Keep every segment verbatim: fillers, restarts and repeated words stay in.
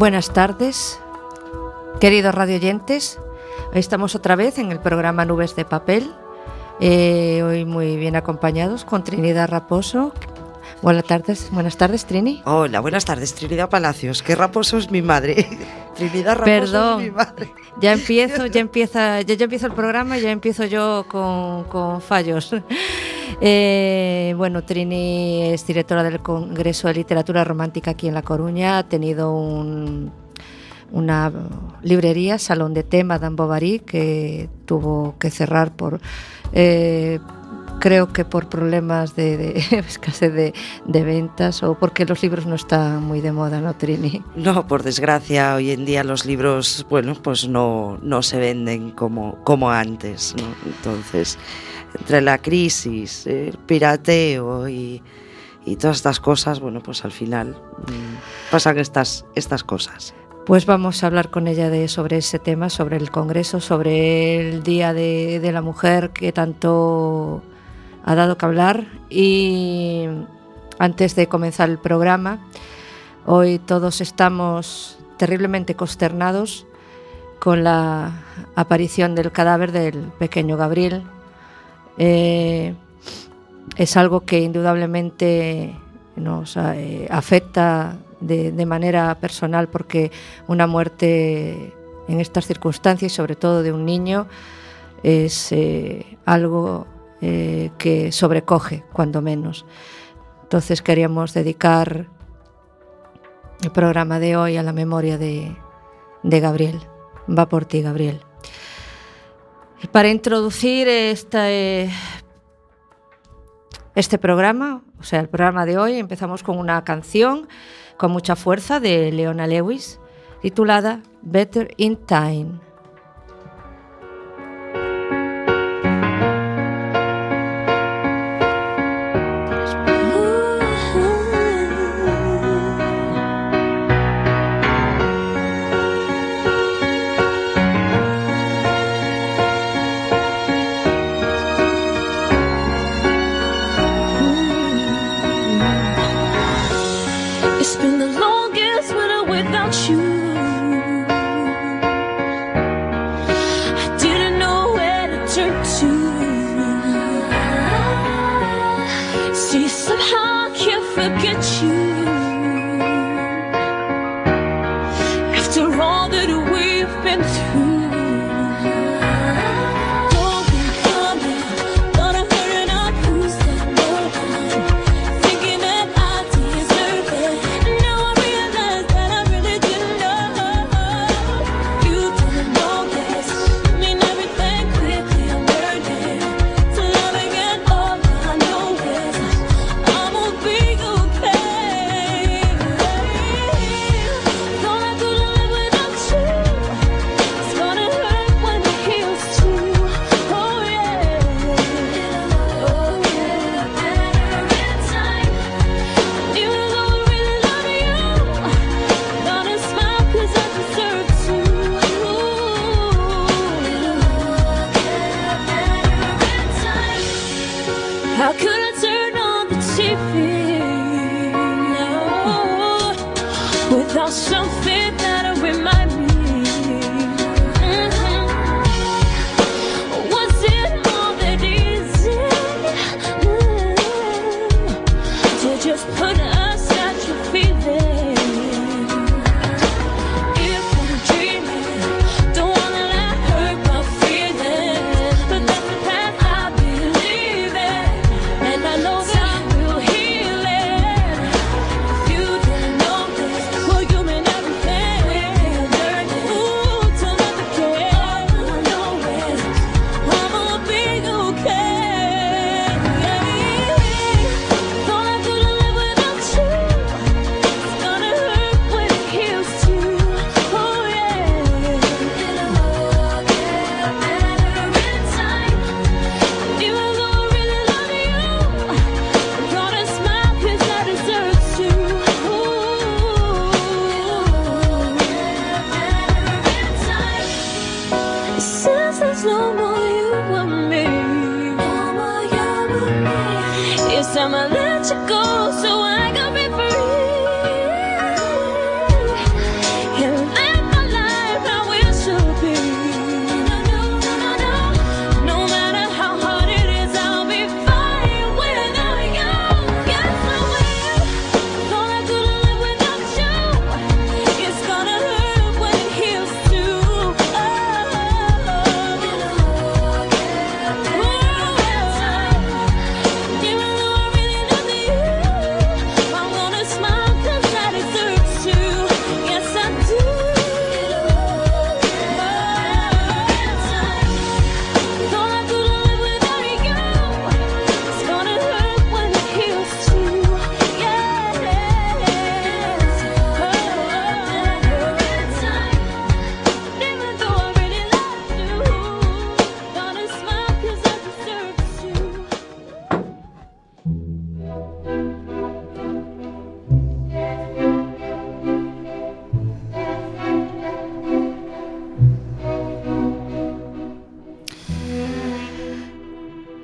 Buenas tardes, queridos radioyentes. Hoy estamos otra vez en el programa Nubes de Papel. Eh, hoy muy bien acompañados con Trinidad Raposo. Buenas tardes, buenas tardes, Trini. Hola, buenas tardes, Trinidad Palacios. Que Raposo es mi madre. Trinidad Raposo Perdón, es mi madre. Ya empiezo, ya empieza, ya, ya empiezo el programa y ya empiezo yo con, con fallos. Eh, bueno, Trini es directora del Congreso de Literatura Romántica aquí en La Coruña. Ha tenido un, una librería, Salón de Té, Madame Bovary, que tuvo que cerrar por... Eh, creo que por problemas de, de escasez de, de ventas o porque los libros no están muy de moda, ¿no, Trini? No, por desgracia, hoy en día los libros, bueno, pues no, no se venden como, como antes, ¿no? Entonces, entre la crisis, el pirateo y, y todas estas cosas, bueno, pues al final mmm, pasan estas, estas cosas. Pues vamos a hablar con ella de, sobre ese tema, sobre el Congreso, sobre el Día de, de la Mujer que tanto ha dado que hablar. Y antes de comenzar el programa, hoy todos estamos terriblemente consternados con la aparición del cadáver del pequeño Gabriel. Eh, es algo que indudablemente nos eh, afecta de, de manera personal, porque una muerte en estas circunstancias y sobre todo de un niño es eh, algo Eh, que sobrecoge, cuando menos. Entonces queríamos dedicar el programa de hoy a la memoria de, de Gabriel. Va por ti, Gabriel. Y para introducir esta, eh, este programa, o sea, el programa de hoy, empezamos con una canción con mucha fuerza de Leona Lewis, titulada Better in Time.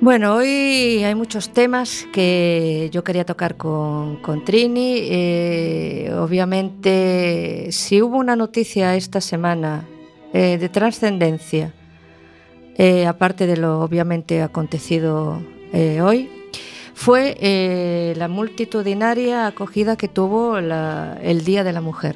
Bueno, hoy hay muchos temas que yo quería tocar con, con Trini. Eh, obviamente, si hubo una noticia esta semana eh, de trascendencia, eh, aparte de lo obviamente acontecido eh, hoy, fue eh, la multitudinaria acogida que tuvo la, el Día de la Mujer.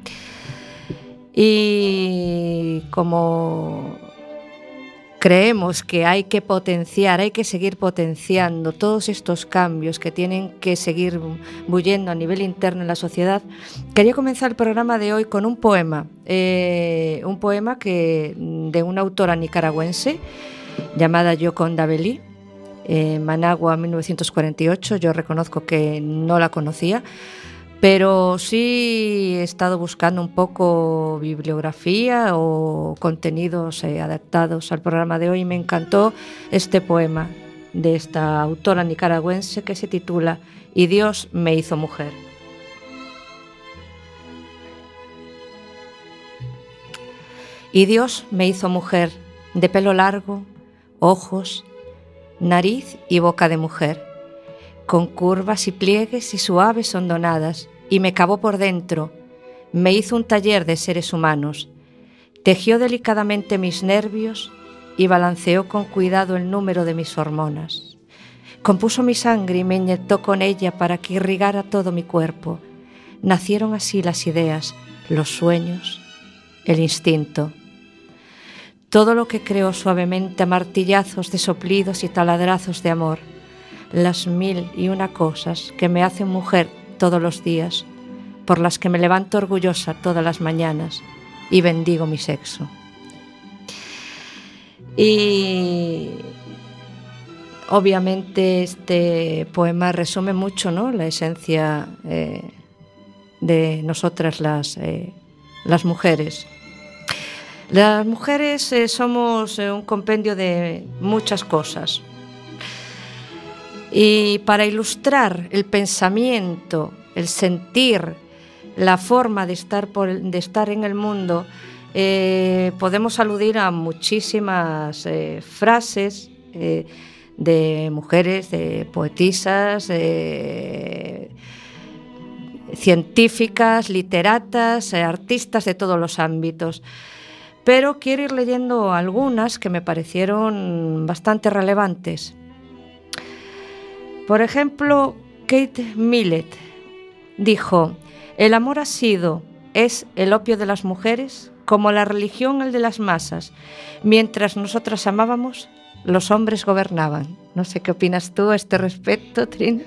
Y como creemos que hay que potenciar, hay que seguir potenciando todos estos cambios que tienen que seguir bullendo a nivel interno en la sociedad, quería comenzar el programa de hoy con un poema, eh, un poema que, de una autora nicaragüense llamada Yoconda Belli, eh, Managua, mil novecientos cuarenta y ocho. Yo reconozco que no la conocía, pero sí he estado buscando un poco bibliografía o contenidos eh, adaptados al programa de hoy y me encantó este poema de esta autora nicaragüense que se titula Y Dios me hizo mujer. Y Dios me hizo mujer, de pelo largo, ojos, nariz y boca de mujer, con curvas y pliegues y suaves hondonadas, y me cavó por dentro, me hizo un taller de seres humanos, tejió delicadamente mis nervios y balanceó con cuidado el número de mis hormonas. Compuso mi sangre y me inyectó con ella para que irrigara todo mi cuerpo. Nacieron así las ideas, los sueños, el instinto. Todo lo que creó suavemente a martillazos de soplidos y taladrazos de amor. Las mil y una cosas que me hacen mujer todos los días, por las que me levanto orgullosa todas las mañanas y bendigo mi sexo. Y obviamente este poema resume mucho, ¿no?, la esencia eh, de nosotras las, eh, las mujeres. Las mujeres eh, somos eh, un compendio de muchas cosas. Y para ilustrar el pensamiento, el sentir, la forma de estar, por, de estar en el mundo, eh, podemos aludir a muchísimas eh, frases eh, de mujeres, de poetisas, de científicas, literatas, eh, artistas de todos los ámbitos. Pero quiero ir leyendo algunas que me parecieron bastante relevantes. Por ejemplo, Kate Millett dijo: el amor ha sido, es el opio de las mujeres, como la religión el de las masas. Mientras nosotras amábamos, los hombres gobernaban. No sé qué opinas tú a este respecto, Trina.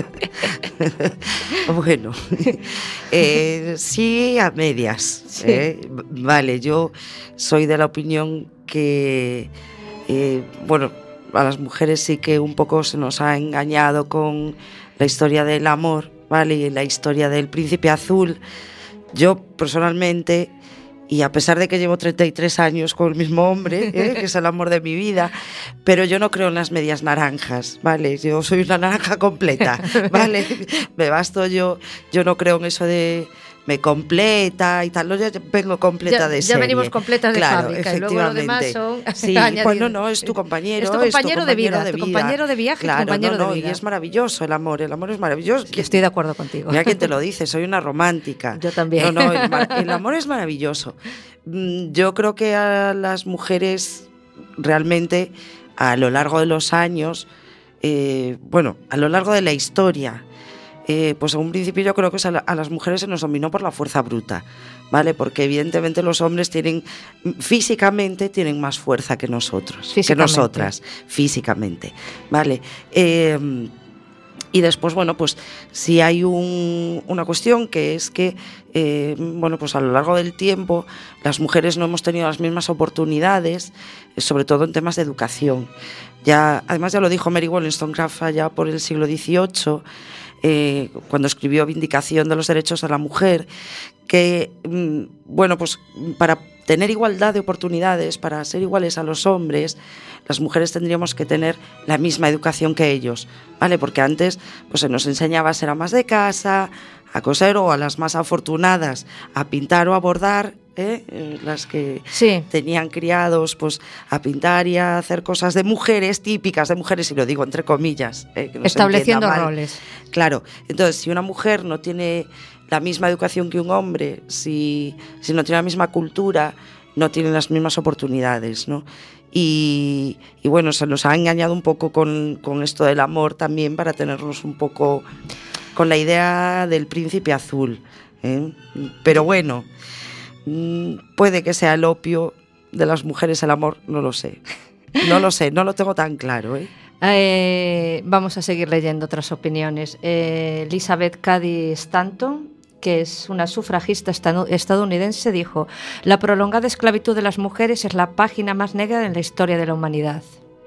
Bueno, eh, sí, a medias. Sí. Eh. Vale, yo soy de la opinión que, eh, bueno, a las mujeres sí que un poco se nos ha engañado con la historia del amor, ¿vale? Y la historia del príncipe azul. Yo personalmente, y a pesar de que llevo treinta y tres años con el mismo hombre, ¿eh? que es el amor de mi vida, pero yo no creo en las medias naranjas, ¿vale? Yo soy una naranja completa, ¿vale? Me basto yo, yo no creo en eso de me completa y tal, no, yo vengo completa ya, de ya serie. Ya venimos completas de claro, fábrica y luego lo demás son sí, bueno, no, es tu compañero, es tu compañero, es tu compañero de, vida, de vida, tu compañero de viaje, claro, tu compañero no, no, de vida. Y es maravilloso el amor, el amor es maravilloso. Estoy de acuerdo contigo. Mira quién te lo dice, soy una romántica. Yo también. No, no, el, el amor es maravilloso. Yo creo que a las mujeres realmente a lo largo de los años, eh, bueno, a lo largo de la historia, Eh, pues a un principio yo creo que a, la, a las mujeres se nos dominó por la fuerza bruta, ¿vale? Porque evidentemente los hombres tienen, físicamente tienen más fuerza que nosotros, que nosotras, físicamente, ¿vale? Eh, y después, bueno, pues sí hay un, una cuestión que es que, eh, bueno, pues a lo largo del tiempo las mujeres no hemos tenido las mismas oportunidades, sobre todo en temas de educación. Ya, además ya lo dijo Mary Wollstonecraft allá por el siglo dieciocho, Eh, cuando escribió Vindicación de los Derechos de la Mujer, que, mm, bueno, pues para tener igualdad de oportunidades, para ser iguales a los hombres, las mujeres tendríamos que tener la misma educación que ellos, ¿vale? Porque antes pues, se nos enseñaba a ser amas de casa, a coser, o a las más afortunadas a pintar o a bordar, ¿eh? Las que sí. tenían criados pues a pintar y a hacer cosas de mujeres, típicas de mujeres, y lo digo entre comillas, ¿eh? Que no estableciendo se entienda mal. roles. Claro, entonces si una mujer no tiene la misma educación que un hombre, si, si no tiene la misma cultura, no tiene las mismas oportunidades, ¿no? Y, y bueno, se nos ha engañado un poco con, con esto del amor también, para tenernos un poco con la idea del príncipe azul, ¿eh? Pero bueno, puede que sea el opio de las mujeres el amor, no lo sé. No lo sé, no lo tengo tan claro, ¿eh? Eh, vamos a seguir leyendo otras opiniones. Eh, Elizabeth Cady Stanton, que es una sufragista estadounidense, dijo: la prolongada esclavitud de las mujeres es la página más negra en la historia de la humanidad.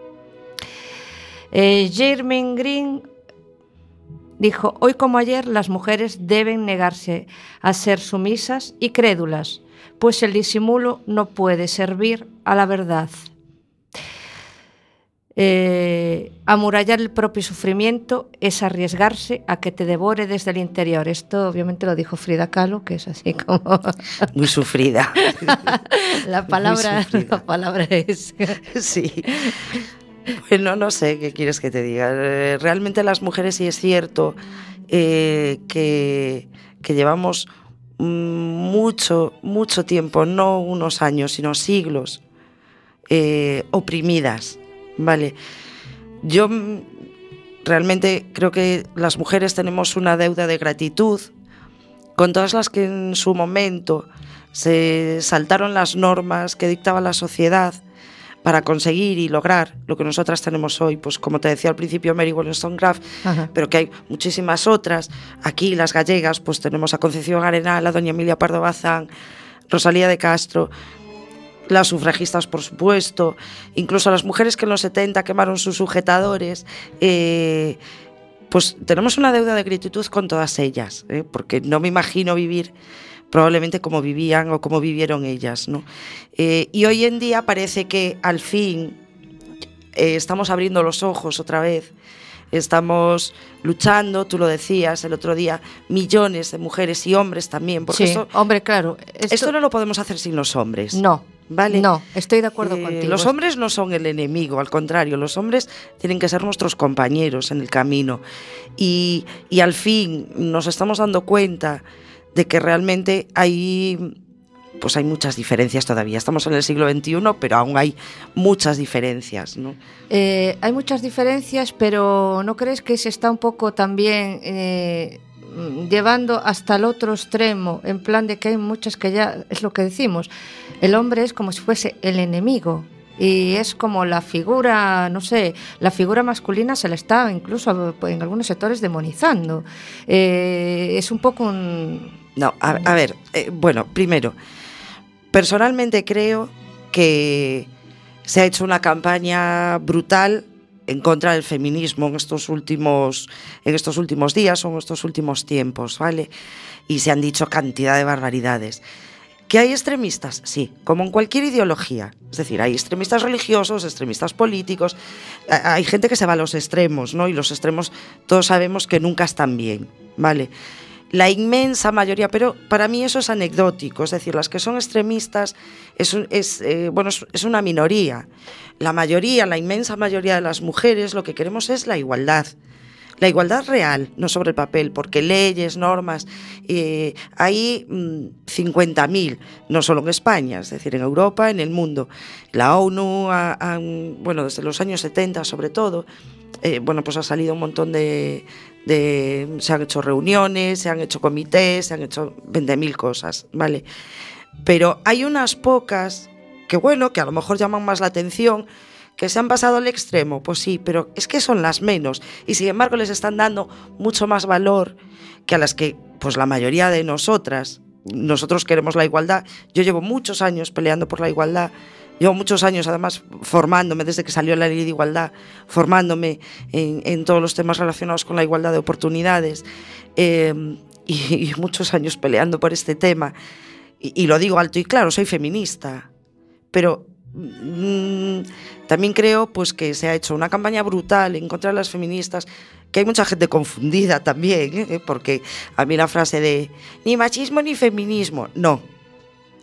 Eh, Jermaine Green dijo: hoy como ayer, las mujeres deben negarse a ser sumisas y crédulas, pues el disimulo no puede servir a la verdad. Eh, amurallar el propio sufrimiento es arriesgarse a que te devore desde el interior. Esto obviamente lo dijo Frida Kahlo, que es así como... Muy sufrida. la, palabra, sufrida. la palabra es... Sí. Bueno, no sé qué quieres que te diga. Realmente las mujeres sí es cierto eh, que, que llevamos mucho, mucho tiempo, no unos años, sino siglos, eh, oprimidas. Vale, yo realmente creo que las mujeres tenemos una deuda de gratitud con todas las que en su momento se saltaron las normas que dictaba la sociedad para conseguir y lograr lo que nosotras tenemos hoy, pues como te decía al principio, Mary Wollstonecraft, pero que hay muchísimas otras. Aquí las gallegas, pues tenemos a Concepción Arenal, a doña Emilia Pardo Bazán, Rosalía de Castro, las sufragistas, por supuesto, incluso las mujeres que en los setenta quemaron sus sujetadores, eh, pues tenemos una deuda de gratitud con todas ellas, ¿eh? Porque no me imagino vivir probablemente como vivían o como vivieron ellas, ¿no? Eh, y hoy en día parece que al fin eh, estamos abriendo los ojos otra vez, estamos luchando, tú lo decías el otro día, millones de mujeres y hombres también, porque sí, esto, hombre, claro, esto, esto no lo podemos hacer sin los hombres. No. ¿Vale? No, estoy de acuerdo eh, contigo. Los hombres no son el enemigo, al contrario, los hombres tienen que ser nuestros compañeros en el camino. Y, y al fin nos estamos dando cuenta de que realmente hay, pues hay muchas diferencias todavía. Estamos en el siglo veintiuno, pero aún hay muchas diferencias, ¿no? Eh, hay muchas diferencias, pero ¿no crees que se está un poco también... Eh, llevando hasta el otro extremo, en plan de que hay muchas que ya, es lo que decimos, el hombre es como si fuese el enemigo y es como la figura, no sé, la figura masculina se la está incluso en algunos sectores demonizando. Eh, es un poco un... No, a, a ver, eh, bueno, primero, personalmente creo que se ha hecho una campaña brutal en contra del feminismo en estos últimos en estos últimos días o en estos últimos tiempos, ¿vale? Y se han dicho cantidad de barbaridades. ¿Que hay extremistas? Sí, como en cualquier ideología. Es decir, hay extremistas religiosos, extremistas políticos, hay gente que se va a los extremos, ¿no? Y los extremos todos sabemos que nunca están bien, ¿vale? La inmensa mayoría, pero para mí eso es anecdótico, es decir, las que son extremistas es, es, eh, bueno, es, es una minoría. La mayoría, la inmensa mayoría de las mujeres lo que queremos es la igualdad. La igualdad real, no sobre el papel, porque leyes, normas, eh, hay mmm, cincuenta mil, no solo en España, es decir, en Europa, en el mundo. La ONU, ha, ha, bueno, desde los años setenta sobre todo, eh, bueno, pues ha salido un montón de... De, se han hecho reuniones, se han hecho comités, se han hecho veinte mil cosas, ¿vale? Pero hay unas pocas que, bueno, que a lo mejor llaman más la atención, que se han pasado al extremo, pues sí, pero es que son las menos, y sin embargo les están dando mucho más valor que a las que, pues la mayoría de nosotras, nosotros queremos la igualdad. Yo llevo muchos años peleando por la igualdad, llevo muchos años además formándome desde que salió la ley de igualdad, formándome en, en todos los temas relacionados con la igualdad de oportunidades, eh, y, y muchos años peleando por este tema, y, y lo digo alto y claro, soy feminista, pero mmm, también creo pues que se ha hecho una campaña brutal en contra de las feministas, que hay mucha gente confundida también, ¿eh? Porque a mí la frase de ni machismo ni feminismo, no.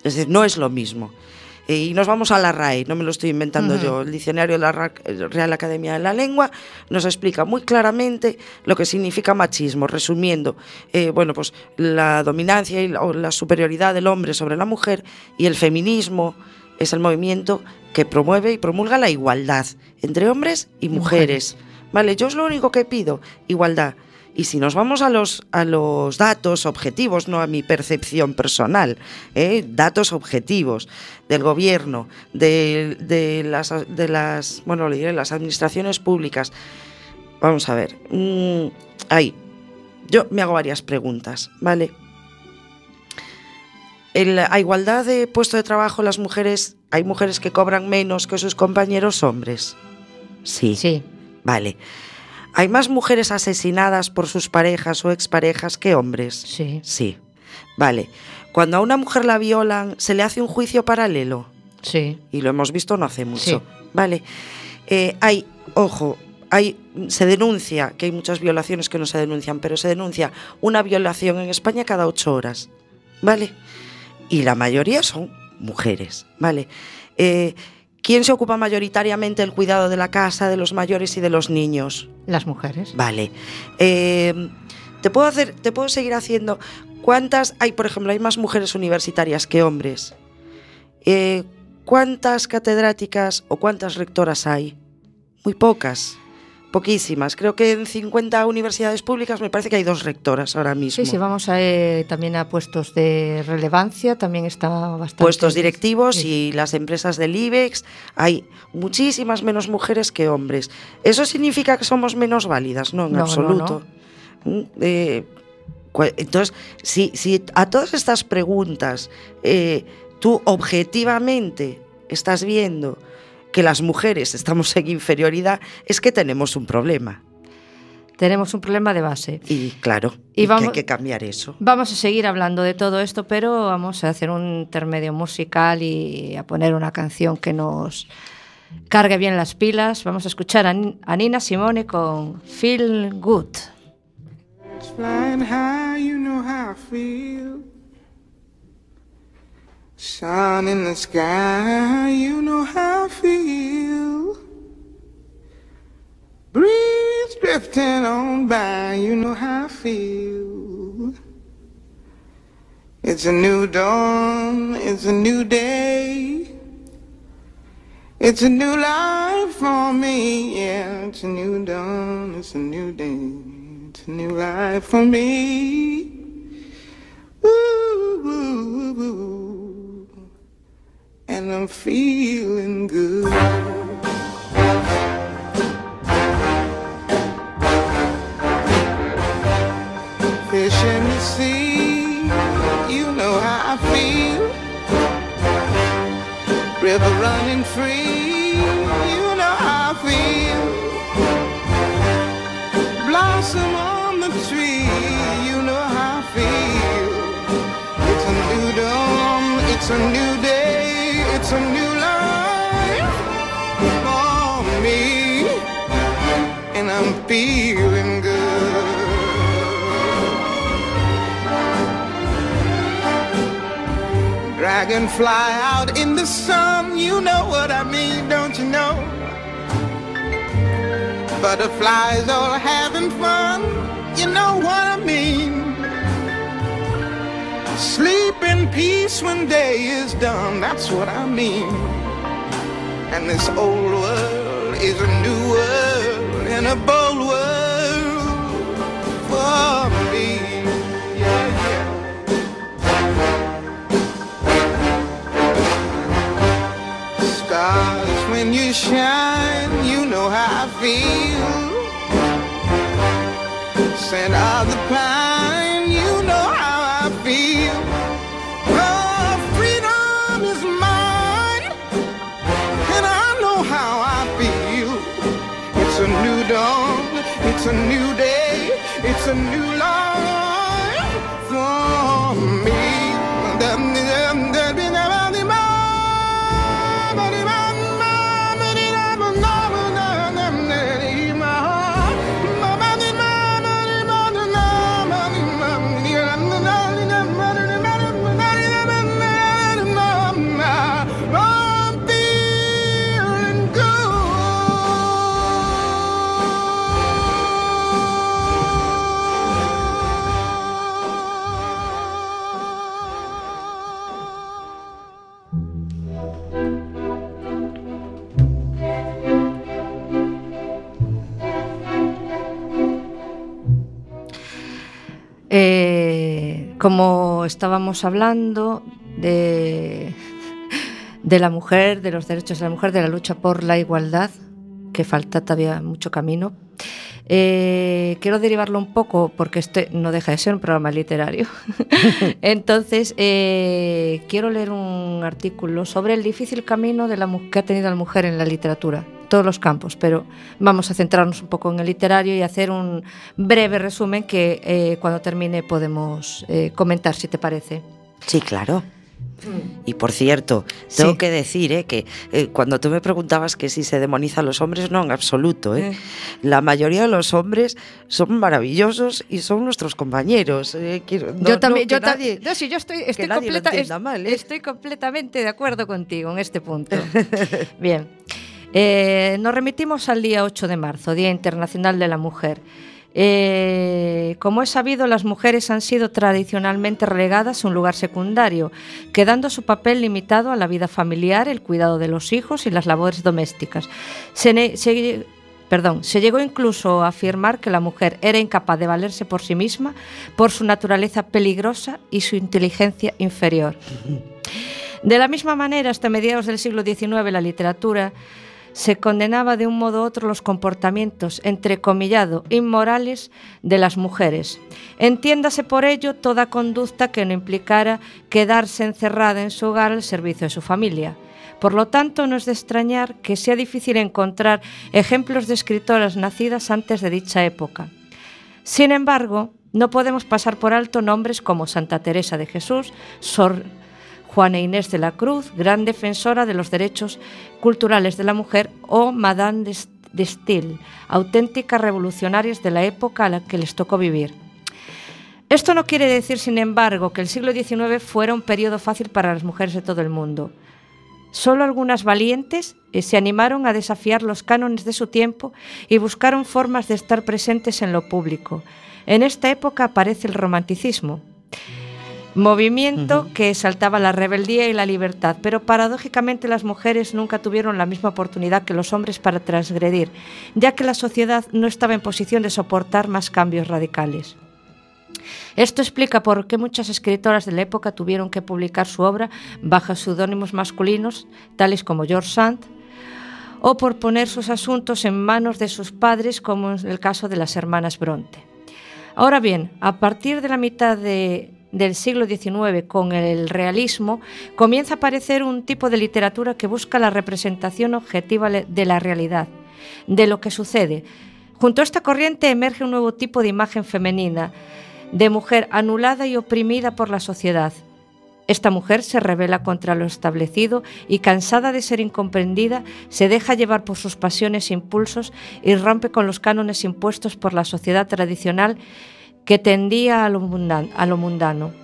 Es decir, no es lo mismo. Eh, y nos vamos a la R A E, no me lo estoy inventando uh-huh. yo. El diccionario de la Real Academia de la Lengua nos explica muy claramente lo que significa machismo, resumiendo, eh, bueno, pues la dominancia y la, o la superioridad del hombre sobre la mujer, y el feminismo es el movimiento que promueve y promulga la igualdad entre hombres y mujeres. mujeres. Vale, yo es lo único que pido, igualdad. Y si nos vamos a los, a los datos objetivos, no a mi percepción personal, ¿eh? datos objetivos del gobierno, de, de, las, de las, bueno, le diré, las administraciones públicas, vamos a ver, mmm, ahí, yo me hago varias preguntas, ¿vale? En la igualdad de puesto de trabajo, las mujeres, ¿hay mujeres que cobran menos que sus compañeros hombres? Sí. Sí. Vale. ¿Hay más mujeres asesinadas por sus parejas o exparejas que hombres? Sí. Sí. Vale. Cuando a una mujer la violan, ¿se le hace un juicio paralelo? Sí. Y lo hemos visto no hace mucho. Sí. Vale. Eh, hay, ojo, hay, se denuncia que hay muchas violaciones que no se denuncian, pero se denuncia una violación en España cada ocho horas. Vale. Y la mayoría son mujeres. Vale. Eh... ¿Quién se ocupa mayoritariamente del cuidado de la casa, de los mayores y de los niños? Las mujeres. Vale. Eh, ¿te puedo hacer, te puedo seguir haciendo? ¿Cuántas hay, por ejemplo, hay más mujeres universitarias que hombres? Eh, ¿Cuántas catedráticas o cuántas rectoras hay? Muy pocas. Poquísimas. Creo que en cincuenta universidades públicas me parece que hay dos rectoras ahora mismo. Sí, sí, vamos a, eh, también a puestos de relevancia, también está bastante... Puestos directivos sí. Y las empresas del IBEX, hay muchísimas menos mujeres que hombres. ¿Eso significa que somos menos válidas? No, en no, absoluto. No, no. Eh, entonces, si, si a todas estas preguntas eh, tú objetivamente estás viendo que las mujeres estamos en inferioridad, es que tenemos un problema. Tenemos un problema de base. Y claro, y, y vamos, que hay que cambiar eso. Vamos a seguir hablando de todo esto, pero vamos a hacer un intermedio musical y a poner una canción que nos cargue bien las pilas. Vamos a escuchar a, a Nina Simone con Feel Good. Flying high, you know how I feel. Sun in the sky, you know how I feel. Breeze drifting on by, you know how I feel. It's a new dawn, it's a new day. It's a new life for me, yeah. It's a new dawn, it's a new day. It's a new life for me. Ooh, ooh, ooh, ooh. And I'm feeling good. Fish in the sea, you know how I feel. River running free, you know how I feel. Blossom on the tree, you know how I feel. It's a new dawn, it's a new day. It's a new life for me, and I'm feeling good. Dragonfly out in the sun, you know what I mean, don't you know? Butterflies all having fun, you know what I mean. Sleep in peace when day is done, that's what I mean. And this old world is a new world and a bold world for me. Yeah, yeah. Stars, when you shine, you know how I feel. Scent of the pine, you know how I feel. Oh, freedom is mine, and I know how I feel. It's a new dawn, it's a new day, it's a new life for me. eh, como estábamos hablando de, de la mujer, de los derechos de la mujer, de la lucha por la igualdad, que falta todavía mucho camino, eh, quiero derivarlo un poco porque este no deja de ser un programa literario. Entonces, eh, quiero leer un artículo sobre el difícil camino de la, que ha tenido la mujer en la literatura, todos los campos, pero vamos a centrarnos un poco en el literario y hacer un breve resumen que eh, cuando termine podemos eh, comentar, si te parece. Sí, claro. Y por cierto, tengo sí. que decir eh, que eh, cuando tú me preguntabas que si se demoniza a los hombres, no, en absoluto. Eh. Eh. La mayoría de los hombres son maravillosos y son nuestros compañeros. Eh. Quiero, no, yo también, no, yo, ta nadie, no, sí, yo estoy, estoy, completa est mal, eh. estoy completamente de acuerdo contigo en este punto. Bien, eh, nos remitimos al día ocho de marzo, Día Internacional de la Mujer. Eh, como es sabido, las mujeres han sido tradicionalmente relegadas a un lugar secundario, quedando su papel limitado a la vida familiar, el cuidado de los hijos y las labores domésticas. Se, se, perdón, se llegó incluso a afirmar que la mujer era incapaz de valerse por sí misma por su naturaleza peligrosa y su inteligencia inferior. De la misma manera, hasta mediados del siglo diecinueve, la literatura se condenaba de un modo u otro los comportamientos, entrecomillado, inmorales de las mujeres. Entiéndase por ello toda conducta que no implicara quedarse encerrada en su hogar al servicio de su familia. Por lo tanto, no es de extrañar que sea difícil encontrar ejemplos de escritoras nacidas antes de dicha época. Sin embargo, no podemos pasar por alto nombres como Santa Teresa de Jesús, Sor Juana Inés de la Cruz, gran defensora de los derechos culturales de la mujer, o Madame de Staël, auténticas revolucionarias de la época a la que les tocó vivir. Esto no quiere decir, sin embargo, que el siglo diecinueve fuera un periodo fácil para las mujeres de todo el mundo. Solo algunas valientes se animaron a desafiar los cánones de su tiempo y buscaron formas de estar presentes en lo público. En esta época aparece el romanticismo, movimiento uh-huh. que exaltaba la rebeldía y la libertad, pero paradójicamente las mujeres nunca tuvieron la misma oportunidad que los hombres para transgredir, ya que la sociedad no estaba en posición de soportar más cambios radicales. Esto explica por qué muchas escritoras de la época tuvieron que publicar su obra bajo seudónimos masculinos, tales como George Sand, o por poner sus asuntos en manos de sus padres, como en el caso de las hermanas Bronte. Ahora bien, a partir de la mitad de del siglo diecinueve, con el realismo, comienza a aparecer un tipo de literatura que busca la representación objetiva de la realidad, de lo que sucede. Junto a esta corriente emerge un nuevo tipo de imagen femenina, de mujer anulada y oprimida por la sociedad. Esta mujer se rebela contra lo establecido y, cansada de ser incomprendida, se deja llevar por sus pasiones e impulsos y rompe con los cánones impuestos por la sociedad tradicional que tendía a lo mundano. A lo mundano.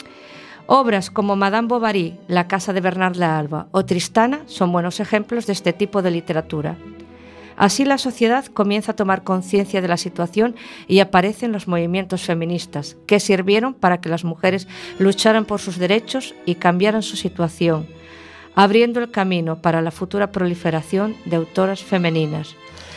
Obras como Madame Bovary, La casa de Bernarda Alba o Tristana son buenos ejemplos de este tipo de literatura. Así la sociedad comienza a tomar conciencia de la situación y aparecen los movimientos feministas, que sirvieron para que las mujeres lucharan por sus derechos y cambiaran su situación, abriendo el camino para la futura proliferación de autoras femeninas.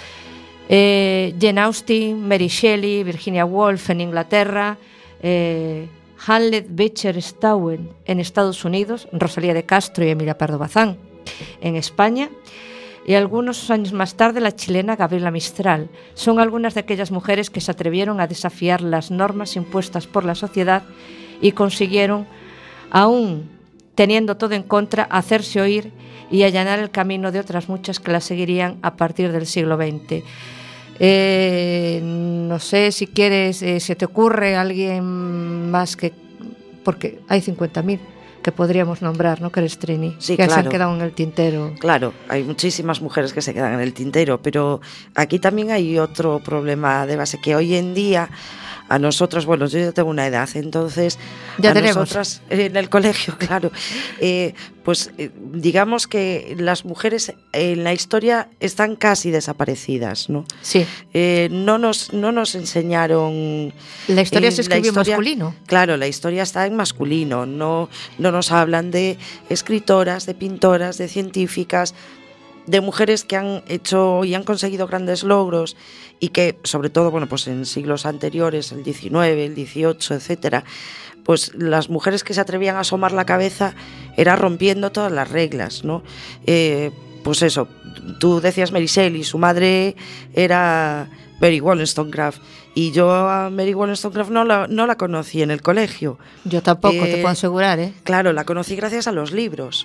Eh, Jane Austen, Mary Shelley, Virginia Woolf en Inglaterra, eh, Hamlet Beecher Stowe en Estados Unidos, Rosalía de Castro y Emilia Pardo Bazán en España, y algunos años más tarde la chilena Gabriela Mistral. Son algunas de aquellas mujeres que se atrevieron a desafiar las normas impuestas por la sociedad y consiguieron, aún teniendo todo en contra, hacerse oír y allanar el camino de otras muchas que la seguirían a partir del siglo veinte. Eh, no sé si quieres, eh, ¿se te ocurre alguien más que...? Porque hay cincuenta mil que podríamos nombrar, ¿no crees, Trini? Sí, que claro. se han quedado en el tintero. Claro, hay muchísimas mujeres que se quedan en el tintero, pero aquí también hay otro problema de base, que hoy en día a nosotros, bueno, yo ya tengo una edad, entonces ya a tenemos. Nosotras en el colegio, claro, eh, pues eh, digamos que las mujeres en la historia están casi desaparecidas, ¿no? Sí. Eh, no nos no nos enseñaron. La historia eh, se escribió en historia, masculino. Claro, la historia está en masculino. No no nos hablan de escritoras, de pintoras, de científicas. de mujeres que han hecho y han conseguido grandes logros y que, sobre todo, bueno, pues en siglos anteriores, el diecinueve, el dieciocho, etcétera, pues las mujeres que se atrevían a asomar la cabeza era rompiendo todas las reglas, ¿no? Eh, pues eso, tú decías Mary Shelley, su madre era Mary Wollstonecraft, y yo a Mary Wollstonecraft no la, no la conocí en el colegio. Yo tampoco, Eh, te puedo asegurar, ¿eh? Claro, la conocí gracias a los libros.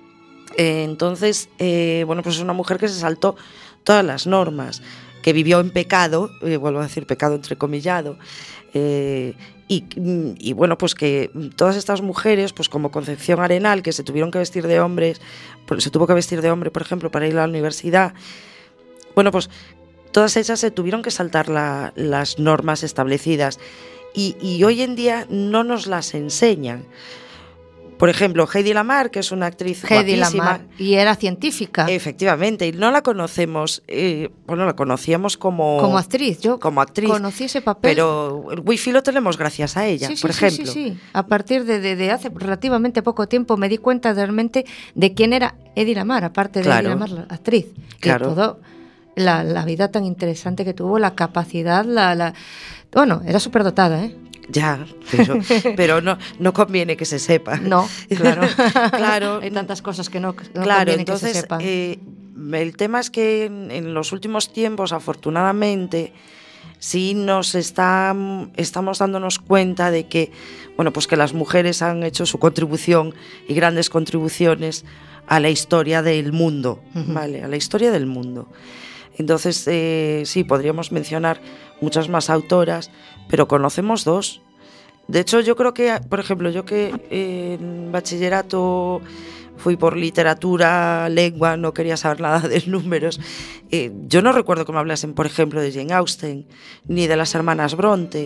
Eh, entonces, eh, bueno, pues es una mujer que se saltó todas las normas, que vivió en pecado, eh, vuelvo a decir pecado entrecomillado, eh, y, y bueno, pues que todas estas mujeres, pues como Concepción Arenal, que se tuvieron que vestir de hombres, se tuvo que vestir de hombre, por ejemplo, para ir a la universidad, bueno, pues todas ellas se tuvieron que saltar la, las normas establecidas, y, y hoy en día no nos las enseñan. Por ejemplo, Hedy Lamarr, que es una actriz Hedy guapísima. Lamarr, y era científica. Efectivamente, y no la conocemos, eh, bueno, la conocíamos como... Como actriz, yo como actriz, conocí ese papel. pero el wifi lo tenemos gracias a ella, sí, sí, por sí, ejemplo. Sí, sí, a partir de, de, de hace relativamente poco tiempo me di cuenta realmente de quién era Hedy Lamarr, aparte de Claro. Hedy Lamarr, la actriz. Claro. Que todo, la, la vida tan interesante que tuvo, la capacidad, la... la bueno, era superdotada, ¿eh? Ya, pero, pero no, no conviene que se sepa. No, claro. Claro. Hay tantas cosas que no, no Claro, conviene entonces, que se sepan. eh, el tema es que en, en los últimos tiempos, afortunadamente, sí nos está, estamos dándonos cuenta de que, bueno, pues que las mujeres han hecho su contribución y grandes contribuciones a la historia del mundo, Uh-huh. ¿vale? A la historia del mundo. Entonces, eh, sí, podríamos mencionar muchas más autoras, pero conocemos dos. De hecho, yo creo que, por ejemplo, yo que eh, en bachillerato fui por literatura, lengua, no quería saber nada de números, eh, yo no recuerdo que me hablasen, por ejemplo, de Jane Austen, ni de las hermanas Bronte.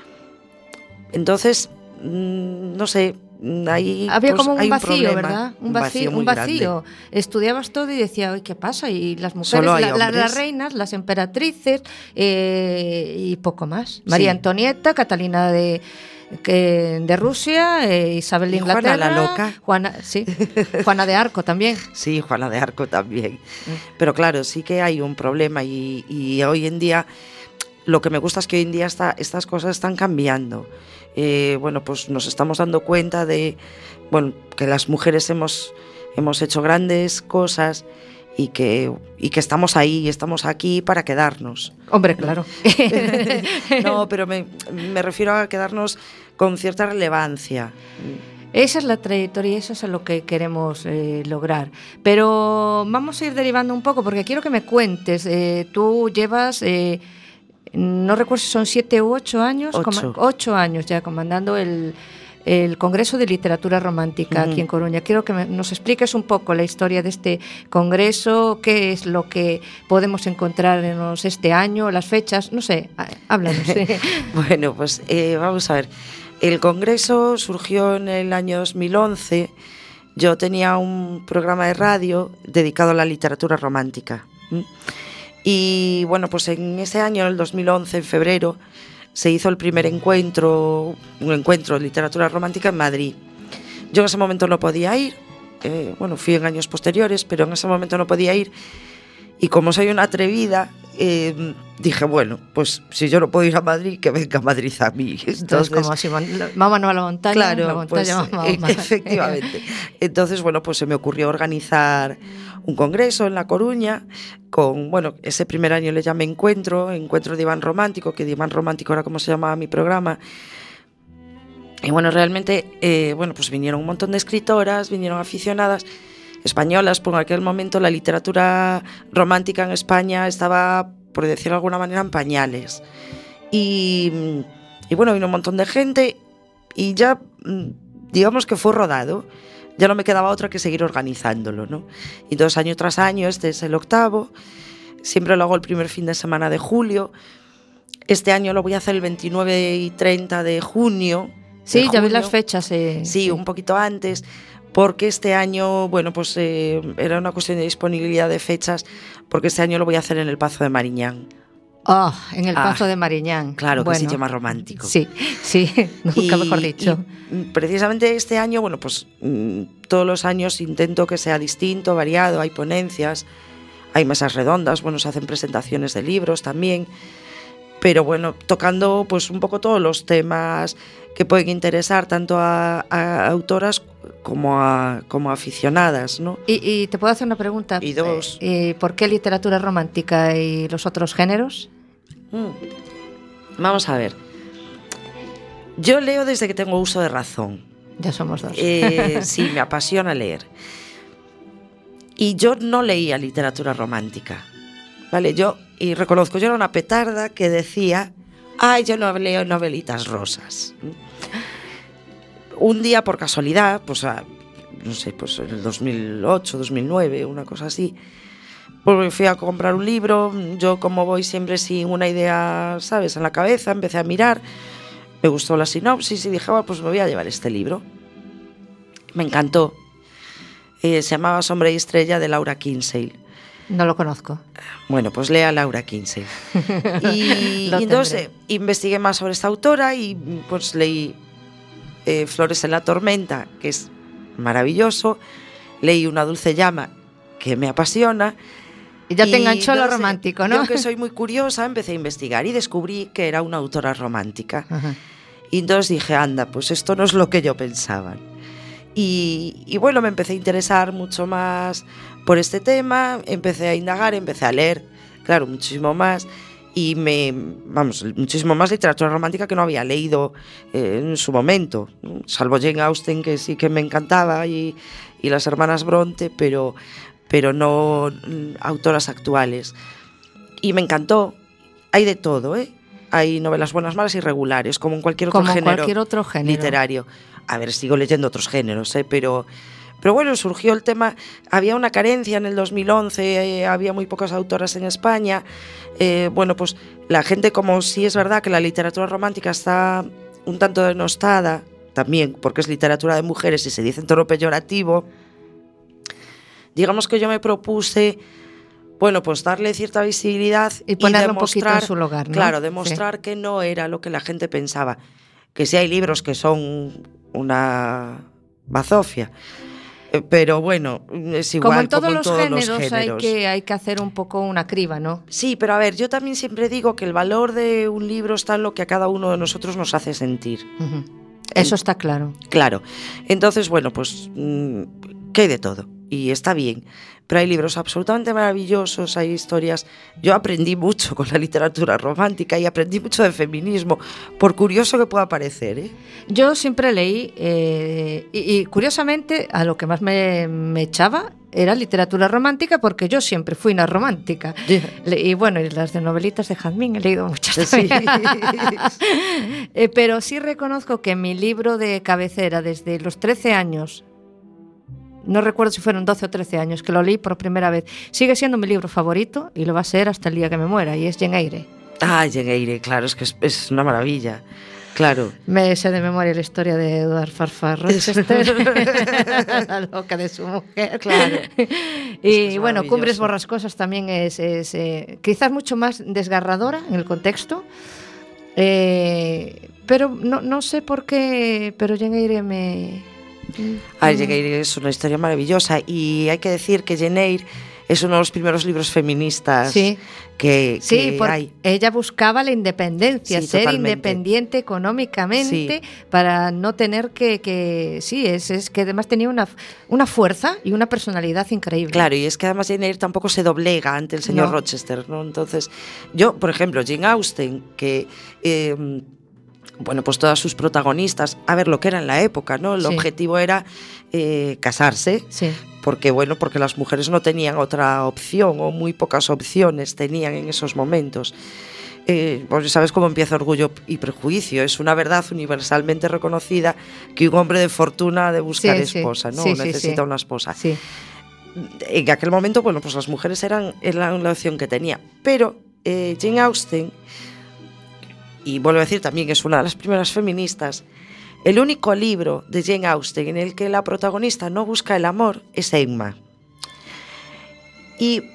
Entonces, mmm, no sé... Ahí, había pues, como un hay vacío, un problema, ¿verdad? Un vacío, muy un vacío. grande. Estudiabas todo y decía, "Oye, ¿qué pasa?" Y las mujeres, Solo hay la, la, hombres. las reinas, las emperatrices eh, y poco más. María Sí. Antonieta, Catalina de que, de Rusia, eh, Isabel de Y Juana Inglaterra, la loca. Juana, sí, Juana de Arco también. Sí, Juana de Arco también. Pero claro, sí que hay un problema y, y hoy en día lo que me gusta es que hoy en día está, estas cosas están cambiando. Eh, bueno, pues nos estamos dando cuenta de, bueno, que las mujeres hemos, hemos hecho grandes cosas y que, y que estamos ahí, estamos aquí para quedarnos. Hombre, claro. No, pero me, me refiero a quedarnos con cierta relevancia. Esa es la trayectoria y eso es lo que queremos eh, lograr. Pero vamos a ir derivando un poco porque quiero que me cuentes. Eh, tú llevas... Eh, no recuerdo si son siete u ocho años, Ocho. ocho años ya comandando el, el Congreso de Literatura Romántica Uh-huh. aquí en Coruña. Quiero que me, nos expliques un poco la historia de este congreso, qué es lo que podemos encontrarnos este año, las fechas, no sé, háblanos. Bueno, pues eh, vamos a ver. El congreso surgió en el año dos mil once. Yo tenía un programa de radio dedicado a la literatura romántica. ¿Mm? Y bueno, pues en ese año, en el dos mil once, en febrero, se hizo el primer encuentro, un encuentro de literatura romántica en Madrid. Yo en ese momento no podía ir, eh, bueno, fui en años posteriores, pero en ese momento no podía ir. Y como soy una atrevida, eh, dije, bueno, pues si yo no puedo ir a Madrid, que venga a Madrid a mí. Entonces, Entonces como si mamá no a la montaña, claro, la montaña pues, mamá, eh, mamá. efectivamente. Entonces, bueno, pues se me ocurrió organizar un congreso en La Coruña con, bueno, ese primer año le llamé Encuentro, Encuentro de Diván Romántico, que Diván Romántico era como se llamaba mi programa. Y bueno, realmente, eh, bueno, pues vinieron un montón de escritoras, vinieron aficionadas españolas, por aquel momento la literatura romántica en España estaba, por decirlo de alguna manera, en pañales. Y, y bueno, vino un montón de gente y ya, digamos que fue rodado. Ya no me quedaba otra que seguir organizándolo, ¿no? Y entonces, año tras año, este es el octavo, siempre lo hago el primer fin de semana de julio. Este año lo voy a hacer el veintinueve y treinta de junio. Sí, de ya vi junio. las fechas. Eh, Sí, sí, un poquito antes, porque este año, bueno, pues eh, era una cuestión de disponibilidad de fechas, porque este año lo voy a hacer en el Pazo de Mariñán. Oh, en el Pazo Ah, de Mariñán. Claro, Bueno, que sitio más romántico. Sí, sí, nunca Y- mejor dicho. y precisamente este año, bueno, pues mm, todos los años intento que sea distinto, variado, hay ponencias, hay mesas redondas, bueno, se hacen presentaciones de libros también, pero bueno, tocando pues un poco todos los temas que pueden interesar tanto a, a autoras como a, como a aficionadas, ¿no? Y, y te puedo hacer una pregunta. Y dos. Eh, ¿Por qué literatura romántica y los otros géneros? Mm. Vamos a ver. Yo leo desde que tengo uso de razón. Ya somos dos. Eh, sí, me apasiona leer. Y yo no leía literatura romántica, ¿vale? Yo, y reconozco, yo era una petarda que decía, ay, yo no leo novelitas rosas. Un día, por casualidad, pues, a, no sé, pues en el dos mil ocho, dos mil nueve, una cosa así, pues fui a comprar un libro. Yo, como voy siempre sin una idea, ¿sabes?, en la cabeza, empecé a mirar, me gustó la sinopsis y dije, bueno, pues me voy a llevar este libro. Me encantó. Eh, se llamaba Sombra y Estrella, de Laura Kinsale. No lo conozco. Bueno, pues lea Laura Kinsale. Y, Lo y entonces tendré. eh, investigué más sobre esta autora y pues leí eh, Flores en la tormenta, que es maravilloso. Leí Una dulce llama, que me apasiona. Y ya te Y enganchó lo entonces, romántico, ¿no? Yo, que soy muy curiosa, empecé a investigar y descubrí que era una autora romántica. Ajá. Y entonces dije, anda, pues esto no es lo que yo pensaba. Y, y bueno, me empecé a interesar mucho más por este tema, empecé a indagar, empecé a leer, claro, muchísimo más, y me, vamos, muchísimo más literatura romántica que no había leído eh, en su momento, ¿no? Salvo Jane Austen, que sí que me encantaba, y, y las hermanas Bronte, pero, pero no mm, autoras actuales. Y me encantó, hay de todo, ¿eh? Hay novelas buenas, malas y regulares, como en cualquier otro Como género cualquier otro género. literario. A ver, sigo leyendo otros géneros, ¿eh? pero, pero bueno, surgió el tema. Había una carencia en el dos mil once, eh, había muy pocas autoras en España. Eh, bueno, pues la gente, como sí es verdad que la literatura romántica está un tanto denostada, también porque es literatura de mujeres y se dice en tono peyorativo, digamos que yo me propuse, bueno, pues darle cierta visibilidad Y ponerlo un demostrar, poquito en su lugar, ¿no? Claro, demostrar sí. que no era lo que la gente pensaba. Que sí hay libros que son una bazofia, eh, pero bueno, es igual. Como en todos, como en los, todos géneros, los géneros, hay que, hay que hacer un poco una criba, ¿no? Sí, pero a ver, yo también siempre digo que el valor de un libro está en lo que a cada uno de nosotros nos hace sentir. Uh-huh. Eso está claro. Claro. Entonces, bueno, pues mmm, que hay de todo. Y está bien, pero hay libros absolutamente maravillosos, hay historias. Yo aprendí mucho con la literatura romántica y aprendí mucho de feminismo, por curioso que pueda parecer, ¿eh? Yo siempre leí, eh, y, y curiosamente a lo que más me, me echaba era literatura romántica, porque yo siempre fui una romántica. Le, y bueno, y las de novelitas de Jazmín he leído muchas también. Sí. eh, pero sí reconozco que mi libro de cabecera desde los trece años, no recuerdo si fueron doce o trece años que lo leí por primera vez, sigue siendo mi libro favorito y lo va a ser hasta el día que me muera, y es Jane Eyre. Ah, Jane Eyre, claro, es que es, es una maravilla, claro. Me sé de memoria la historia de Edward Farfar Rochester, la loca de su mujer. Claro. Y es que es bueno, Cumbres Borrascosas también es, es eh, quizás mucho más desgarradora en el contexto, eh, pero no, no sé por qué, pero Jane Eyre me... Ah, Jane Eyre es una historia maravillosa, y hay que decir que Jane Eyre es uno de los primeros libros feministas sí. que, sí, que hay. Ella buscaba la independencia, sí, ser totalmente. independiente económicamente, sí. para no tener que, que sí, es, es que además tenía una, una fuerza y una personalidad increíble. Claro, y es que además Jane Eyre tampoco se doblega ante el señor no. Rochester, ¿no? Entonces, yo, por ejemplo, Jane Austen, que eh, bueno, pues todas sus protagonistas, a ver lo que era en la época, ¿no? El sí. objetivo era eh, casarse, sí. porque bueno, porque las mujeres no tenían otra opción, o muy pocas opciones tenían en esos momentos. Eh, pues sabes cómo empieza Orgullo y Prejuicio, es una verdad universalmente reconocida que un hombre de fortuna ha de buscar sí, esposa, ¿no? Sí, necesita sí, sí. una esposa. Sí. En aquel momento, bueno, pues las mujeres eran, eran la opción que tenía, pero eh, Jane Austen, y vuelvo a decir también, es una de las primeras feministas, el único libro de Jane Austen en el que la protagonista no busca el amor es Emma. Y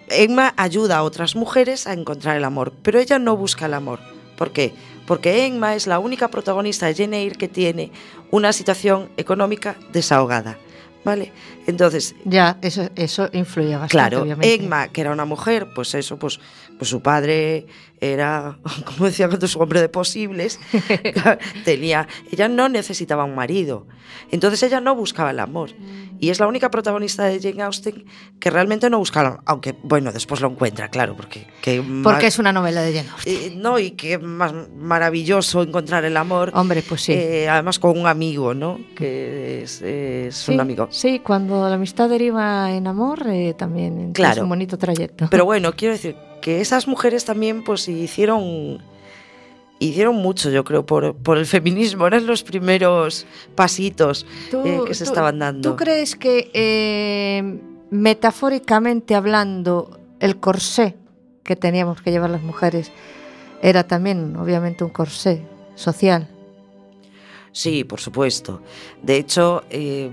Emma ayuda a otras mujeres a encontrar el amor, pero ella no busca el amor. ¿Por qué? Porque Emma es la única protagonista de Jane Eyre que tiene una situación económica desahogada, ¿vale? Entonces... Ya, eso, eso influye bastante, claro, obviamente. Emma, que era una mujer, pues eso, pues, pues su padre era, como decía antes, un hombre de posibles, tenía... Ella no necesitaba un marido, entonces ella no buscaba el amor. Y es la única protagonista de Jane Austen que realmente no busca el amor, aunque, bueno, después lo encuentra, claro, porque... Que porque es una novela de Jane Austen. Eh, no, y que es más maravilloso encontrar el amor. Hombre, pues sí. Eh, además con un amigo, ¿no? Que es, es sí, un amigo. Sí, cuando la amistad deriva en amor, eh, también claro. es un bonito trayecto. Pero bueno, quiero decir que esas mujeres también pues hicieron... Hicieron mucho, yo creo, por, por el feminismo. Eran los primeros pasitos ¿Tú, eh, que se tú, estaban dando. ¿Tú crees que, eh, metafóricamente hablando, el corsé que teníamos que llevar las mujeres era también, obviamente, un corsé social? Sí, por supuesto. De hecho, eh,